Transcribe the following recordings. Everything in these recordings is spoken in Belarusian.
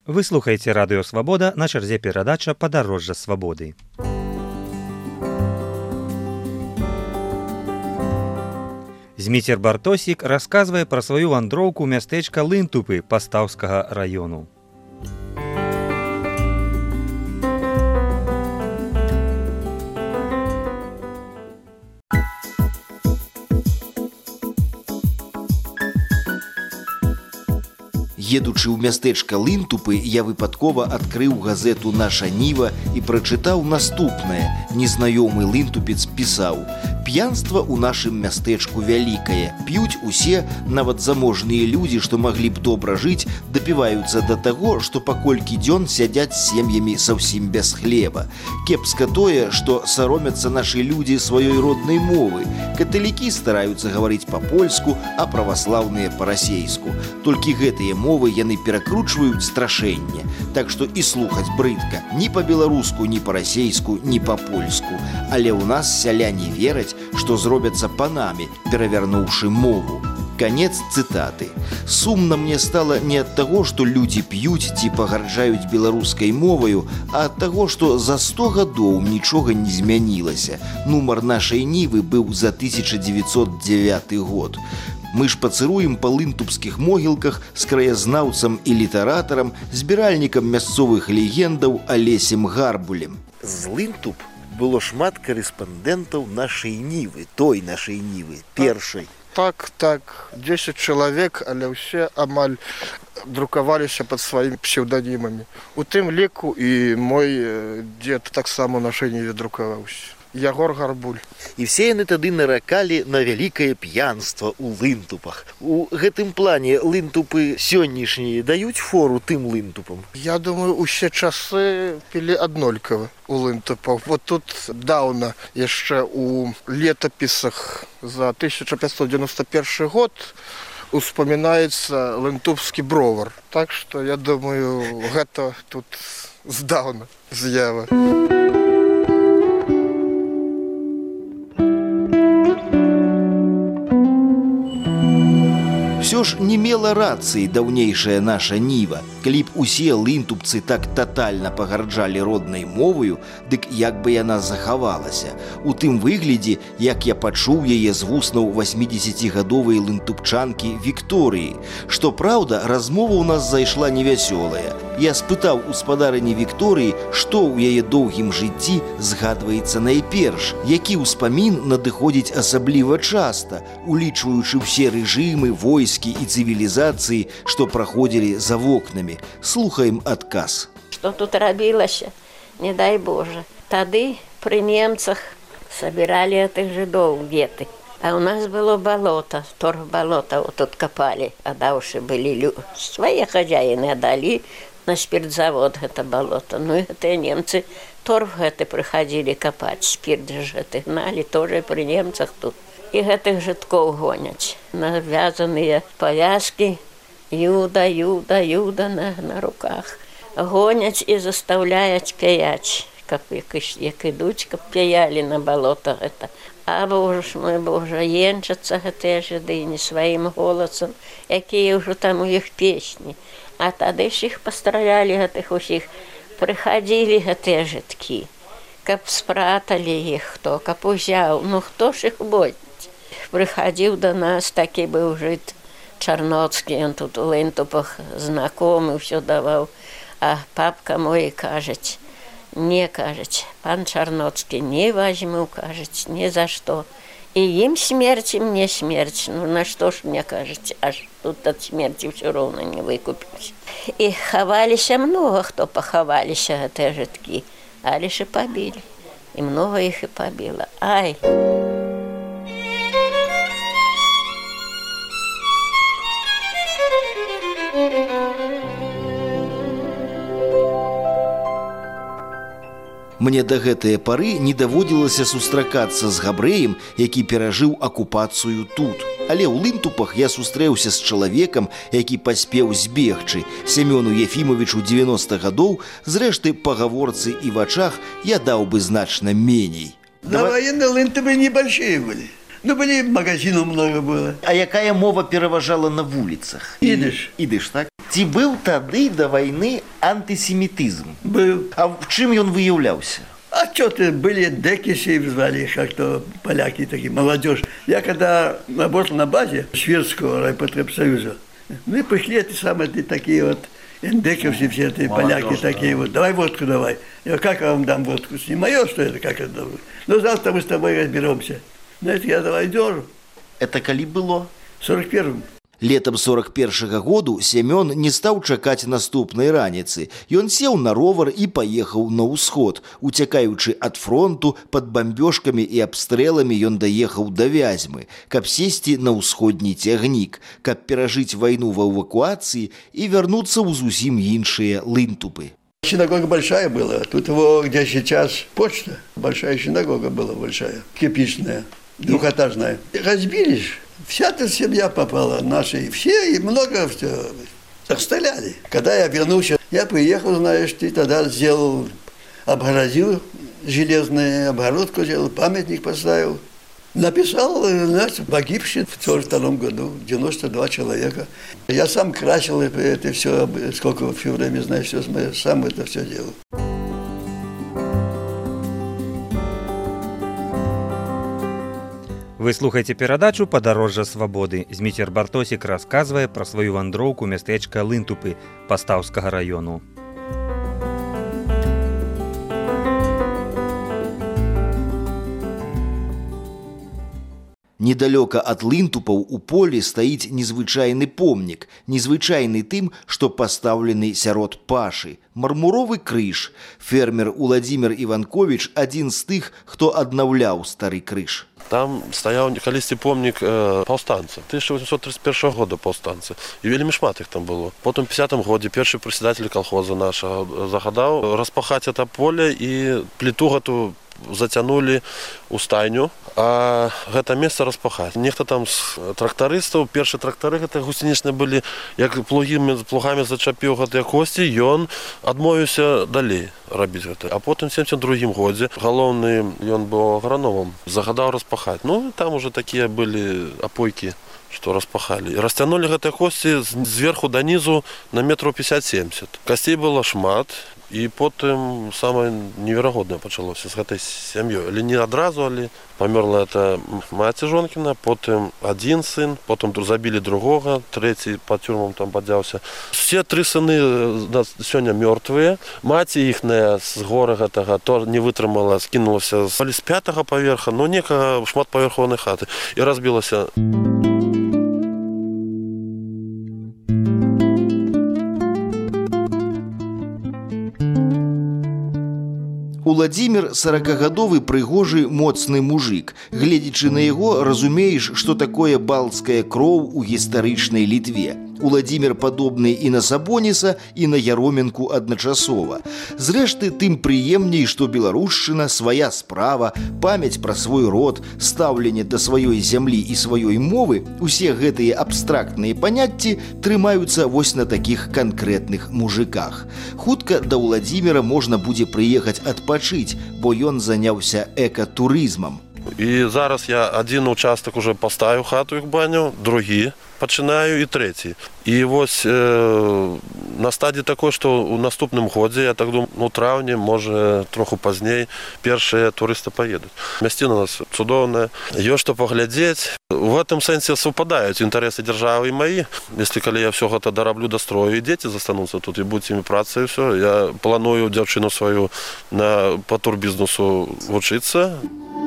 Вы слухаеце радыё Свабода, на чарзе перадача «Падарожжа свабоды». Зміцер Бартосік расказвае пра сваю вандроўку мястэчка Лынтупы Пастаўскага раёну. Едучы ў мястэчка Лынтупы, я выпадкова адкрыў газету «Наша Ніва» і прачытаў наступнае. Незнаёмы лынтупец пісаў: «П'янства ў нашым мястэчку вялікае. П'юць усе, нават заможныя людзі, што маглі б добра жыць, дапіваюцца да таго, што па колькі дзён сядзяць з сем'ямі заўсім без хлеба. Кепска тое, што саромяцца нашы людзі сваёй роднай мовы. Каталікі стараюцца гаварыць па-польску, а праваслаўныя па-расейску. Толькі гэтыя мовы яны перакручваюць страшэнне. Так што і слухаць брыдка ні па-беларуску, ні па-расейску, ні па-польску. Але ў нас сяляне вераць, што зробяцца панамі, перавярнуўшы мову». Канец цытаты. Сумна мне стала не ад таго, што людзі п'юць ці пагарджаюць беларускай моваю, а ад таго, што за 100 гадоў нічога не змянілася. Нумар нашай Нівы быў за 1909 год. Мы ж пацыруем па лынтупскіх могілках з краязнаўцам і літаратарам, збіральнікам мясцовых легендаў Алесем Гарбулем. З Лынтуп было шмат карэспандэнтаў нашай Нівы, той нашай Нівы, першай. Так, 10 чалавек, але ўсе амаль друкаваліся пад сваімі псеўданімамі. У тым ліку і мой дзед таксама ў нашай Ніве друкаваўся. Ягор Гарбуль. І все яны тады наракалі на вялікае п'янства ў Лынтупах. У гэтым плане Лынтупы сённяшнія даюць фору тым Лынтупам? Я думаю, усе часы пілі аднолькава у Лынтупах. Вот тут даўна яшчэ у летапісах за 1591 год успамінаецца лынтупскі бровар. Так што, я думаю, гэта тут здаўна з'ява. Всё ж не мела рацыі даўнейшая наша Ніва. Калі б усе лынтупцы так татальна пагарджалі роднай моваю, дык як бы яна захавалася. У тым выглядзе, як я пачуў яе з вуснаў 80-гадовай лынтупчанкі Вікторыі. Што праўда, размова ў нас зайшла невясёлая. Я спытаў у спадарыні Вікторыі, што ў яе доўгім жыцці згадваецца найперш, які ўспамін надыходзіць асабліва часта, улічваючы ўсе рэжымы, войскі і цывілізацыі, што праходзілі за вокнамі. Слухаем адказ. Што тут рабілася, не дай Божа. Тады пры немцах сабіралі гэтых жыдоў геты. А ў нас было балота, торф балота тут капалі, адаўшы былі свае хазяіны аддалі на спіртзавод гэта балота. Ну і гэтыя немцы торф гэты прыхадзілі капаць, спірт ж гэты гналі, тоже пры немцах тут. І гэтых жыткоў гоняць. Навязаныя павязкі, юда на руках. Гоняць і застаўляюць пяяць, як ідуць, каб пяялі на балота гэта. А Боже ж мой Божа, енчацца гэтыя жыды не сваім голасам, якія ўжо там у іх песні. А тады ж іх пастралялі гэтых усіх. Прыхадзілі гэтыя жыткі, каб спраталі іх хто, каб узяў. Ну хто ж іх бодзіць? Прыхадзіў да нас, такі быў жыт Чарноцкі, ён тут у Лынтупах знакомы, ўсё даваў. А папка мой кажаць, не кажаць, пан Чарноцкі не возьму, кажаць, ні за што. І ім смерць, і мне смерць. Ну на што ж мне кажаць, аж тут ад смерці ўсё роўна не выкупіўся. І хаваліся многа, хто пахаваліся гэтыя жыткі, але ж і пабілі. І многа іх і пабіла. Ай! Мне да гэтае пары не даводзілася сустракацца з габрэем, які перажыў акупацыю тут. Але ў Лынтупах я сустрэўся з чалавекам, які паспеў збегчы. Семёну Ефімовічу 90 гадоў, зрэшты, па гаворцы і вачах я даў бы значна меней. На войны Лынтупы небольшие были. Ну, были магазинов много было. А якая мова пераважала на вуліцах? Ідыш. Ідыш, так? Ці быў тады да вайны антысемітызм? Был. А в чым ён выяўляўся? А что-то были декиши, звали их как-то поляки такие, молодежь. Я когда работал на базе Шведского райпотребсоюза, мы пришли эти самые такие вот эндековцы, все эти поляки такие вот, давай водку давай. Я как я вам дам водку? Не мое, что это, как это? Ну, завтра мы с тобой разберемся. Знаете, я давай держу. Это калі было? В 41-м. Летам 41-го году Семён не стаў чакаць наступнай раніцы. Ён сеў на ровар і паехаў на ўсход. Уцякаючы ад фронту, пад бамбёжкамі і абстрэламі ён даехаў да Вязьмы, каб сесці на ўсходні цягнік, каб перажыць вайну ва эвакуацыі і вярнуцца ў зусім іншыя лынтупы. Синагога большая была. Тут его, где сейчас почта, большая синагога была большая, кирпичная, двухэтажная. Разбились. Вся эта семья попала, наши все, и много все. Расстреляли. Когда я вернулся, я приехал, знаешь, ты тогда сделал, обгородил железную обгородку, сделал, памятник поставил. Написал, знаешь, погибшие в 1942 году, 92 человека. Я сам красил это все, сколько все время, знаешь, все, сам это все делал. Вы слухаеце перадачу «Падарожжа свабоды». Зміцер Бартосік расказвае пра сваю вандроўку мястэчка Лынтупы Пастаўскага раёну. Недалёка ад лынтупаў у полі стаіць незвычайны помнік, незвычайны тым, што пастаўлены сярод пашы. Мармуровы крыж. Фермер Уладзімір Іванковіч адзін з тых, хто аднаўляў стары крыж. Там стаяў калісьці помнік паўстанца. 1831 года паўстанцы. І вельмі шмат іх там было. Потым у 50-м годзе першы прадседатель калхоза нашага загадаў распахаць это поле і пліту гэту зацянулі ў стайню, а гэта месца распахаць. Нехта там з трактарыстаў, першыя трактары гэта гусенічныя былі, як плугамі зачапіў гэтыя косці, ён адмовіўся далей рабіць гэта. А потым у 72-м годзе галоўны, ён быў аграномам, загадаў распахаць. Ну, там уже такія былі апойкі, што распахалі. І расцянулі гэтыя косці зверху да нізу на метраў 50-70. Касцей было шмат, і потым самае неверагоднае пачалося з гэтай сям'ёй. Але не адразу, але памёрла это маці жонкіна, потым адзін сын, потым забілі другога, трэці па тюрмам там падзяўся. Все тры сыны сёння мёртвыя. Маці іхная з гора гэтага то не вытрымала, скінулася з 5-го паверха, но некага шматпаверховай хаты і разбілася. Уладзімір 40-гадовы прыгожы моцны мужик. Гледзячы на яго, разумееш, што такое балцкая кроў у гістарычнай Літве. Уладзімір падобны і на Сабоніса, і на Яроменку адначасова. Зрэшты, тым прыемней, што беларушчына, свая справа, памяць пра свой род, стаўленне да сваёй зямлі і сваёй мовы, усе гэтыя абстрактныя паняцці трымаюцца вось на такіх канкрэтных мужиках. Хутка да Уладзіміра можна будзе прыехаць адпачыць, бо ён заняўся экатурызмам. І зараз я адзін участак уже паставіў хату іх баню, другі пачынаю і трэці. І вось на стадіі такой, што ў наступным годзе, я так думаю, у траўні, можа, троху пазней, першыя турысты паедуць. Мясціна у нас цудоўная, ёсць што паглядзець. В гэтым сэнсе супадаюць інтарэсы дзяржавы і маі. Если калі я ўсё гэта дараблю, дастрою, і дзеці застануцца тут, і будуць імі праца, і ўсё. Я планую дзяўчыну сваю па турбізнесу вучыцца.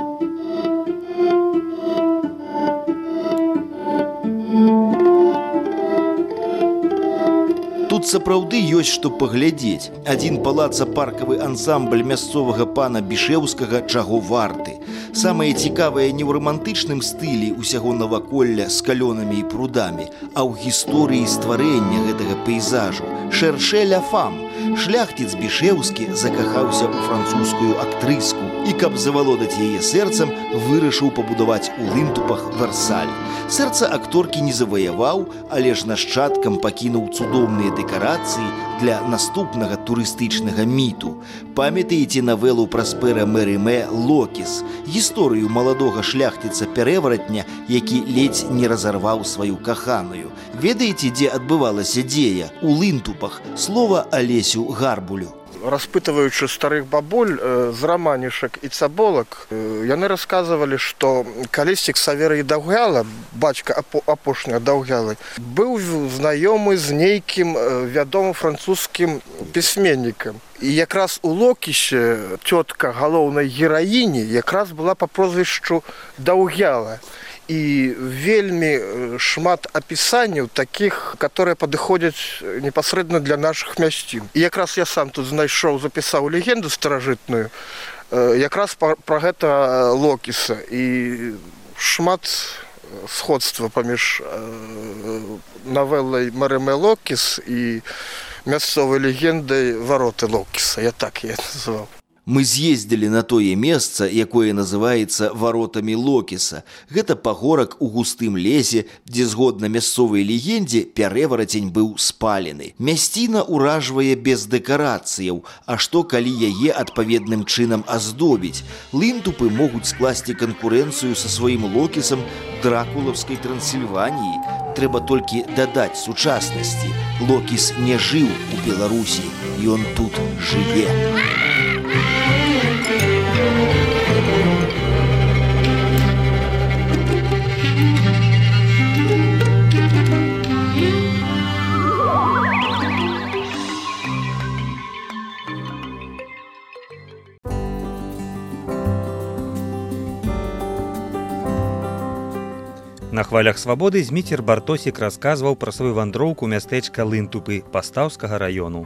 Тут сапраўды ёсць што паглядзець. Адзін палаца-паркавы ансамбль мясцовага пана Бішэўскага чаго варты. Самае цікавае не ў рамантычным стылі ўсяго наваколля з калёнамі і прудамі, а ў гісторыі стварэння гэтага пейзажу. Шэршэ ля фам. Шляхціц Бішэўскі закахаўся ў французскую актрыску і, каб завалодаць яе сэрцам, вырашыў пабудаваць у Лынтупах Версаль. Сэрца акторкі не заваяваў, але ж нашчадкам пакінуў цудоўныя дэкарацыі, для наступнага турыстычнага міту. Памятаеце навелу Праспера Мериме «Локіс», гісторыю маладога шляхціца-переваратня, які ледзь не разарваў сваю каханую. Ведаеце, дзе адбывалася дзея? У Лынтупах. Слова Алесю Гарбулю. Распытываючы старых бабуль з раманішак і цаболак, яны расказвалі, што калісьці Ксаверый Даўгяла, бацька апошняга Даўгялы, быў знаёмы з нейкім вядомым французскім пісьменнікам. І якраз у Локісе цётка галоўнай гераіні якраз была па прозвішчу Даўгяла. І вельмі шмат апісанняў такіх, которые падыходзяць непасрэдна для нашых мясцін. І якраз я сам тут знайшоў, запісаў легенду старажытную, якраз пра гэта Локіса. І шмат сходства паміж навелай Мериме «Локіс» і мясцовай легендай «Вароты Локіса». Я так яе называў. Мы з'ездзілі на тое месца, якое называецца варотамі Локіса. Гэта пагорак у густым лесе, дзе, згодна мясцовай легендзе, пярэварацень быў спалены. Мясціна ўражвае без дэкарацыяў, а што калі яе адпаведным чынам аздобіць? Лынтупы могуць скласці канкурэнцыю са сваім Локісам дракулаўскай Трансільваніі. Трэба толькі дадаць сучаснасці. Локіс не жыў у Беларусі, ён тут жыве. На хвалях свабоды Зміцер Бартосік расказваў пра сваю вандроўку мястэчка Лынтупы Пастаўскага раёну.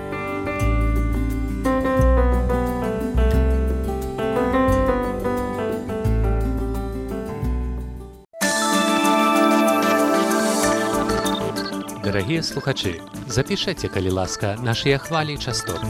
Дарагія слухачы, запішэце, калі ласка, нашыя хвалі і частоты.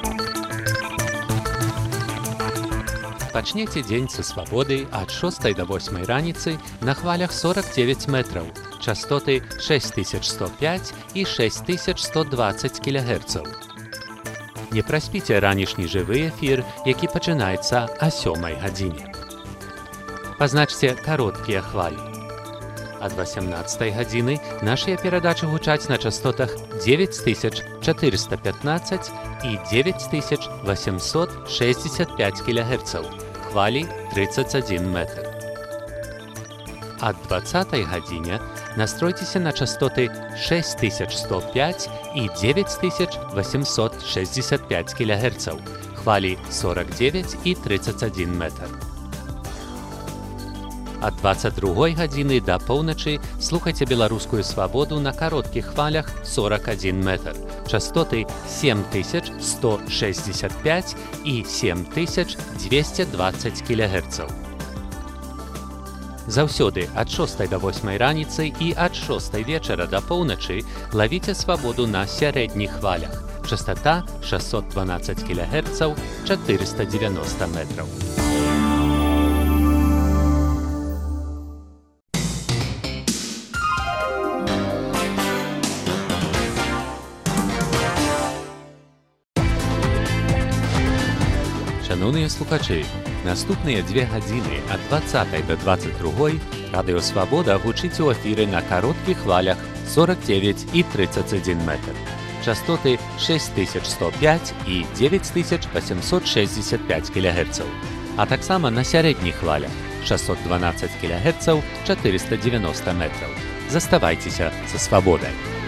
Пачнеце дзень са свабоды ад 6 до 8 раніцы на хвалях 49 метраў, частоты 6105 і 6120 кГц. Не праспіце ранішні жывы эфір, які пачынаецца о 7 гадзіне. Пазначце кароткія хвалі. Ад 18 гадзіны нашыя перадачы гучаць на частотах 9415 і 9865 кГц, хвалі 31 метр. Ад 20 гадзіне настройцеся на частоты 6105 і 9865 кГц, хвалі 49 і 31 метр. Ад 22 гадзіны да поўначы слухайце беларускую свабоду на кароткіх хвалях 41 метр, частоты 7165 і 7220 кГц. Заўсёды ад 6 до 8 раніцы і ад 6 вечара да поўначы лавіце свабоду на сярэдніх хвалях, частота 612 кГц, 490 метраў. Шановныя слухачы, наступныя 2 гадзіны ад 20 до 22 радыё «Свабода» гучыць у эфіры на кароткіх хвалях 49 і 31 метр, частоты 6105 і 9865 кГц, а таксама на сярэдніх хвалях 612 кГц, 490 метраў. Заставайцеся са свабодай!